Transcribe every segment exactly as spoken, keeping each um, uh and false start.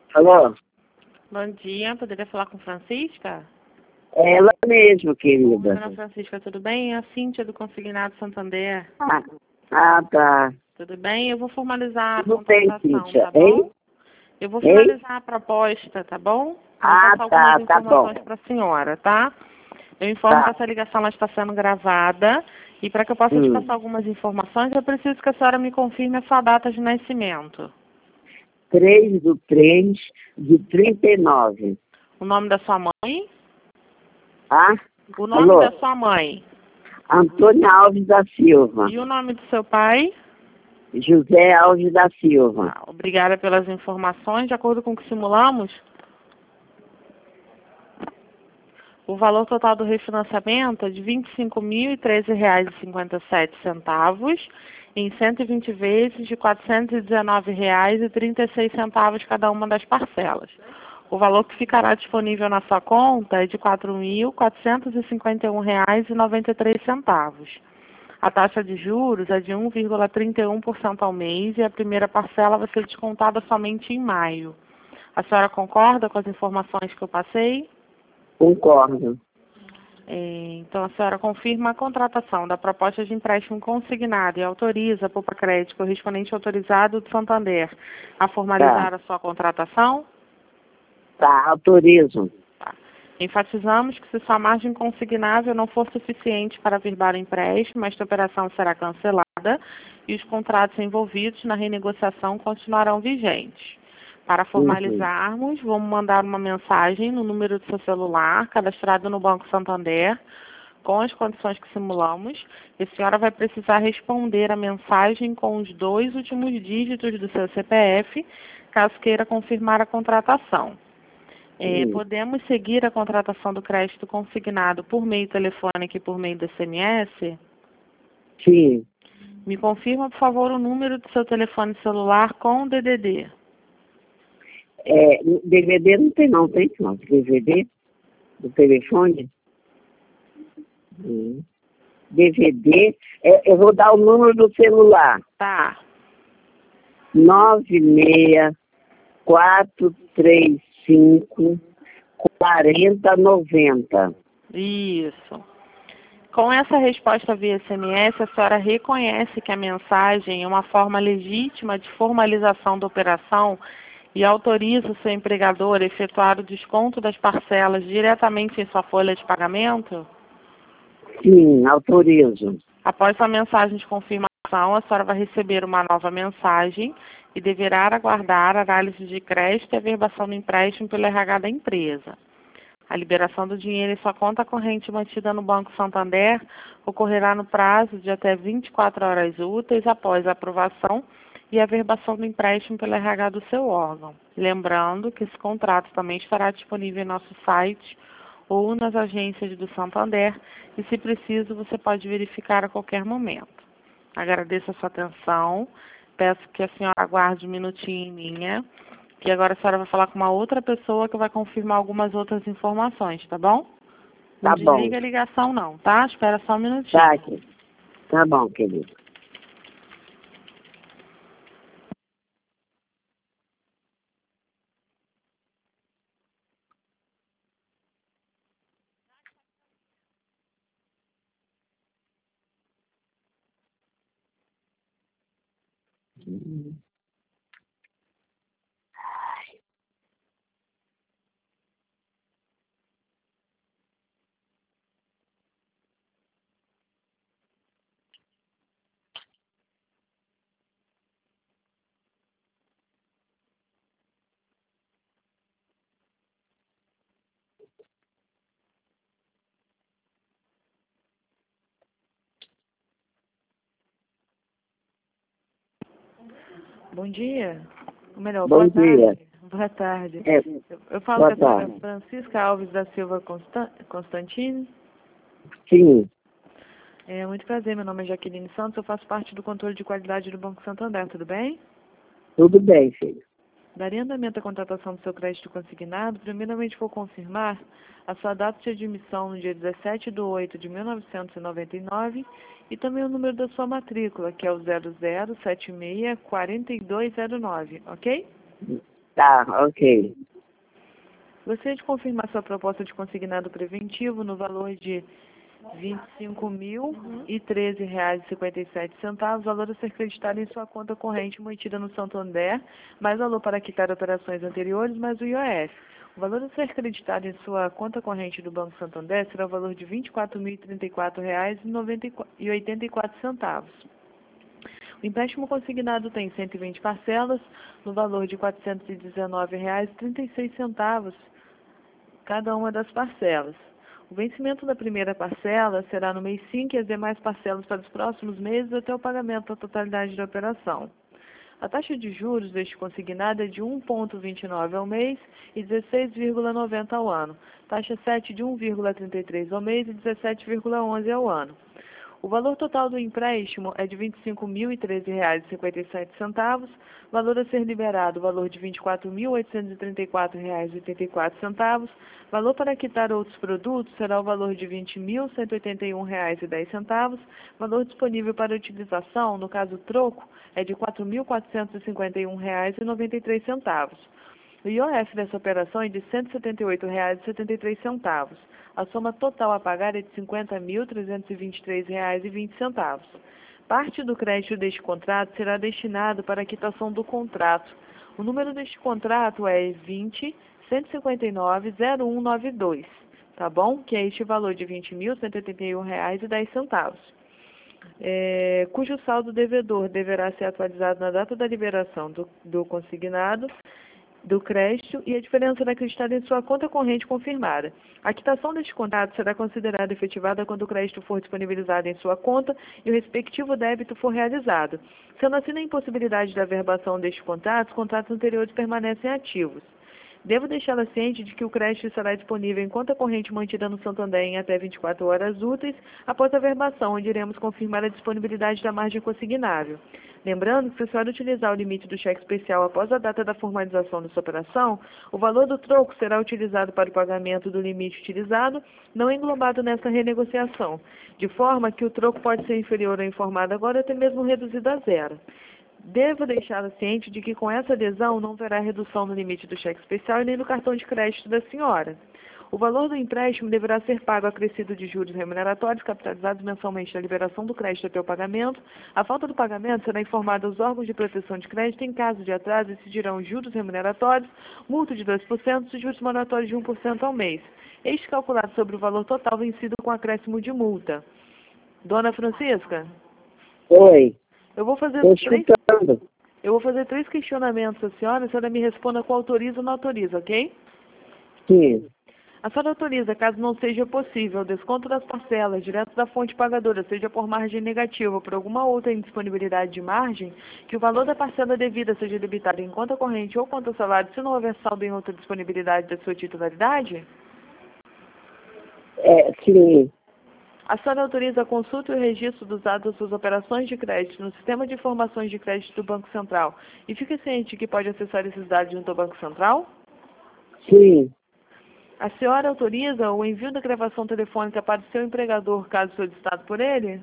Alô? Bom dia, poderia falar com Francisca? É ela mesmo, Oi, querida. dona Francisca, tudo bem? É a Cíntia do Consignado Santander. Ah, ah, tá. Tudo bem? Eu vou formalizar a Tudo bem, contratação, Cíntia. tá Hein? bom? Eu vou Hein? finalizar a proposta, tá bom? Vou Ah, passar algumas tá, tá bom. informações para a senhora, tá? Eu informo que Tá. essa ligação ela está sendo gravada e para que eu possa te Hum. passar algumas informações, eu preciso que a senhora me confirme a sua data de nascimento. três do três de trinta e nove. O nome da sua mãe? Ah? O nome Alô? da sua mãe? Antônio Alves da Silva. E o nome do seu pai? José Alves da Silva. Ah, obrigada pelas informações. De acordo com o que simulamos, o valor total do refinanciamento é de vinte e cinco mil e treze reais e cinquenta e sete centavos em cento e vinte vezes de quatrocentos e dezenove reais e trinta e seis centavos cada uma das parcelas. O valor que ficará disponível na sua conta é de quatro mil quatrocentos e cinquenta e um reais e noventa e três centavos. A taxa de juros é de um vírgula trinta e um por cento ao mês e a primeira parcela vai ser descontada somente em maio. A senhora concorda com as informações que eu passei? Concordo. É, então, a senhora confirma a contratação da proposta de empréstimo consignado e autoriza a Poupa Crédito correspondente autorizado do Santander a formalizar Tá. a sua contratação? Tá, autorizo. Tá. Enfatizamos que se sua margem consignável não for suficiente para averbar o empréstimo, esta operação será cancelada e os contratos envolvidos na renegociação continuarão vigentes. Para formalizarmos, vamos mandar uma mensagem no número do seu celular, cadastrado no Banco Santander, com as condições que simulamos, e a senhora vai precisar responder a mensagem com os dois últimos dígitos do seu C P F, caso queira confirmar a contratação. É, Hum. podemos seguir a contratação do crédito consignado por meio telefônico e por meio do S M S? Sim. Me confirma, por favor, o número do seu telefone celular com o D D D. É, D V D não tem não, tem não. D V D do telefone. Hum. D V D, é, eu vou dar o número do celular. Tá. nove seis quatro três cinco quatro zero nove zero. Isso. Com essa resposta via S M S, a senhora reconhece que a mensagem é uma forma legítima de formalização da operação e autoriza o seu empregador a efetuar o desconto das parcelas diretamente em sua folha de pagamento? Sim, autorizo. Após a mensagem de confirmação, a senhora vai receber uma nova mensagem e deverá aguardar a análise de crédito e averbação do empréstimo pelo R H da empresa. A liberação do dinheiro em sua conta corrente mantida no Banco Santander ocorrerá no prazo de até vinte e quatro horas úteis após a aprovação e a averbação do empréstimo pelo R H do seu órgão. Lembrando que esse contrato também estará disponível em nosso site ou nas agências do Santander e, se preciso, você pode verificar a qualquer momento. Agradeço a sua atenção, peço que a senhora aguarde um minutinho em linha, que agora a senhora vai falar com uma outra pessoa que vai confirmar algumas outras informações, tá bom? Não Tá bom. desliga a ligação não, tá? Espera só um minutinho. Tá, aqui. Tá bom, querido. Hum. Bom dia. Ou melhor, Bom boa dia. tarde. Boa tarde. É, Eu, eu falo boa com a senhora tarde. Francisca Alves da Silva Constan- Constantini. Sim, É muito prazer, meu nome é Jaqueline Santos, eu faço parte do controle de qualidade do Banco Santander, tudo bem? tudo bem, filho. Daria andamento à contratação do seu crédito consignado, primeiramente vou confirmar a sua data de admissão no dia dezessete de oito de mil novecentos e noventa e nove e também o número da sua matrícula, que é o zero zero sete seis quatro dois zero nove, ok? Tá, ok. Gostaria de confirmar sua proposta de consignado preventivo no valor de vinte e cinco mil e treze reais e cinquenta e sete centavos, valor a ser creditado em sua conta corrente mantida no Santander, mais valor para quitar operações anteriores, mais o I O F. O valor a ser creditado em sua conta corrente do Banco Santander será o valor de vinte e quatro mil e trinta e quatro reais e oitenta e quatro centavos. O empréstimo consignado tem cento e vinte parcelas, no valor de quatrocentos e dezenove reais e trinta e seis centavos, cada uma das parcelas. O vencimento da primeira parcela será no mês cinco e as demais parcelas para os próximos meses até o pagamento da totalidade da operação. A taxa de juros deste consignado é de um vírgula vinte e nove ao mês e dezesseis vírgula noventa ao ano. Taxa sete de um vírgula trinta e três ao mês e dezessete vírgula onze ao ano. O valor total do empréstimo é de vinte e cinco mil e treze reais e cinquenta e sete centavos, valor a ser liberado, valor de vinte e quatro mil oitocentos e trinta e quatro reais e oitenta e quatro centavos, valor para quitar outros produtos será o valor de vinte mil cento e oitenta e um reais e dez centavos, valor disponível para utilização, no caso troco, é de quatro mil quatrocentos e cinquenta e um reais e noventa e três centavos. O I O F dessa operação é de cento e setenta e oito reais e setenta e três centavos. A soma total a pagar é de cinquenta mil trezentos e vinte e três reais e vinte centavos. Parte do crédito deste contrato será destinado para a quitação do contrato. O número deste contrato é vinte cento e cinquenta e nove zero um nove dois, tá bom? Que é este valor de vinte mil cento e oitenta e um reais e dez centavos. É, cujo saldo devedor deverá ser atualizado na data da liberação do, do consignado, do crédito e a diferença será acreditada em sua conta corrente confirmada. A quitação deste contrato será considerada efetivada quando o crédito for disponibilizado em sua conta e o respectivo débito for realizado. Sendo assim a impossibilidade da averbação deste contrato, os contratos anteriores permanecem ativos. Devo deixá-la ciente de que o crédito estará disponível em conta corrente mantida no Santander em até vinte e quatro horas úteis após a averbação, onde iremos confirmar a disponibilidade da margem consignável. Lembrando que, se a senhora utilizar o limite do cheque especial após a data da formalização dessa operação, o valor do troco será utilizado para o pagamento do limite utilizado, não englobado nessa renegociação, de forma que o troco pode ser inferior ao informado agora, até mesmo reduzido a zero. Devo deixá-la ciente de que com essa adesão não haverá redução no limite do cheque especial e nem do cartão de crédito da senhora. O valor do empréstimo deverá ser pago acrescido de juros remuneratórios capitalizados mensalmente na liberação do crédito até o pagamento. A falta do pagamento será informada aos órgãos de proteção de crédito. Em caso de atraso, incidirão juros remuneratórios, multa de dois por cento e juros moratórios de um por cento ao mês. Este calculado sobre o valor total vencido com acréscimo de multa. Dona Francisca? Oi. Eu vou fazer Estou três, escutando. eu vou fazer três questionamentos à senhora, a senhora me responda com autoriza ou não autoriza, ok? Sim. A senhora autoriza, caso não seja possível, o desconto das parcelas direto da fonte pagadora, seja por margem negativa ou por alguma outra indisponibilidade de margem, que o valor da parcela devida seja debitado em conta corrente ou conta salário, se não houver saldo em outra disponibilidade da sua titularidade? É, sim. A senhora autoriza a consulta e o registro dos dados das suas operações de crédito no Sistema de Informações de Crédito do Banco Central e fica ciente que pode acessar esses dados junto ao Banco Central? Sim. A senhora autoriza o envio da gravação telefônica para o seu empregador, caso solicitado por ele?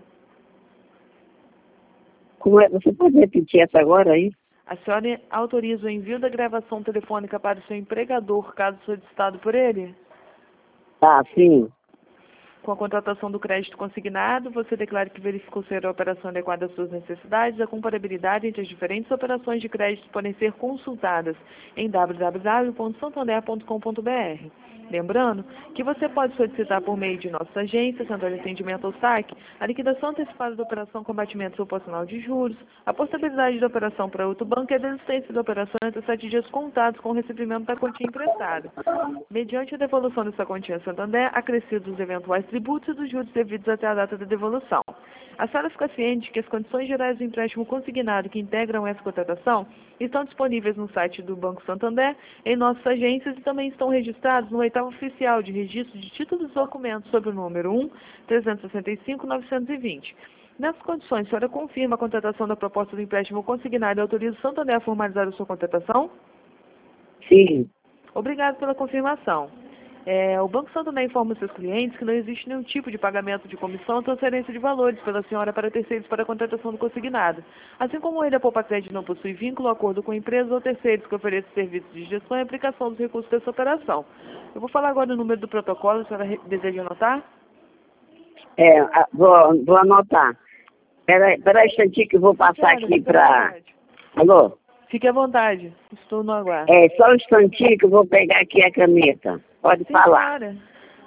Como é? Você pode repetir essa agora aí? A senhora autoriza o envio da gravação telefônica para o seu empregador, caso solicitado por ele? Ah, sim. Com a contratação do crédito consignado, você declara que verificou ser a operação adequada às suas necessidades. A comparabilidade entre as diferentes operações de crédito podem ser consultadas em w w w ponto santander ponto com ponto b r. Lembrando que você pode solicitar por meio de nossa agência, Central de Atendimento ao S A C, a liquidação antecipada da operação com batimento proporcional de juros, a possibilidade da operação para outro banco e a desistência da operação entre sete dias contados com o recebimento da quantia emprestada. Mediante a devolução dessa quantia a Santander, acrescidos os eventuais tributos e dos juros devidos até a data da devolução. A senhora fica ciente que as condições gerais do empréstimo consignado que integram essa contratação estão disponíveis no site do Banco Santander, em nossas agências e também estão registrados no oitavo oficial de registro de títulos e documentos sob o número um, trezentos e sessenta e cinco, novecentos e vinte. Nessas condições, a senhora confirma a contratação da proposta do empréstimo consignado e autoriza o Santander a formalizar a sua contratação? Sim. Obrigado pela confirmação. É, o Banco Santander informa os seus clientes que não existe nenhum tipo de pagamento de comissão ou transferência de valores pela senhora para terceiros para a contratação do consignado. Assim como ele, a Poupa Crédito não possui vínculo, acordo com empresas ou terceiros que ofereçam serviços de gestão e aplicação dos recursos dessa operação. Eu vou falar agora o número do protocolo, a senhora deseja anotar? É, a- vou, vou anotar. Espera espera um instantinho que eu vou passar Senhora, aqui fique à para... vontade. Alô? Fique à vontade, estou no aguardo. É, só um instantinho que eu vou pegar aqui a caneta. Pode Sim, falar. senhora.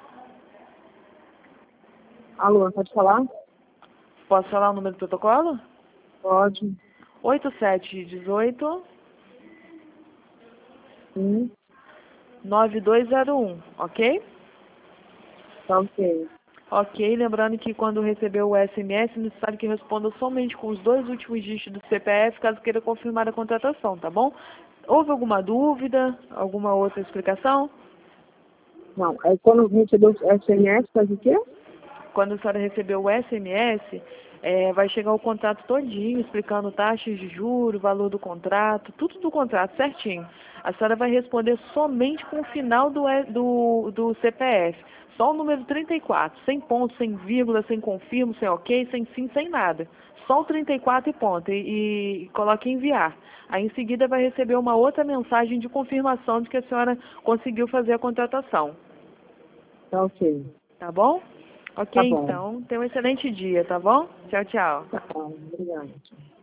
Alô, pode falar? Posso falar o número do protocolo? Pode. oito sete um oito, Sim, nove dois zero um, ok? tá ok. Ok, lembrando que quando receber o S M S, necessário que responda somente com os dois últimos dígitos do C P F, caso queira confirmar a contratação, tá bom? Houve alguma dúvida, alguma outra explicação? Não, aí quando recebeu o S M S, faz o quê? Quando a senhora receber o S M S, é, vai chegar o contrato todinho, explicando taxas de juros, valor do contrato, tudo do contrato certinho. A senhora vai responder somente com o final do, E- do, do C P F. Só o número trinta e quatro, sem ponto, sem vírgula, sem confirmo, sem ok, sem sim, sem nada. Só o trinta e quatro e ponto. E, e coloque enviar. Aí em seguida vai receber uma outra mensagem de confirmação de que a senhora conseguiu fazer a contratação. Tá ok. Tá bom? Ok, Tá bom. então. Tenha um excelente dia, tá bom? Tchau, tchau. Tá bom, obrigada.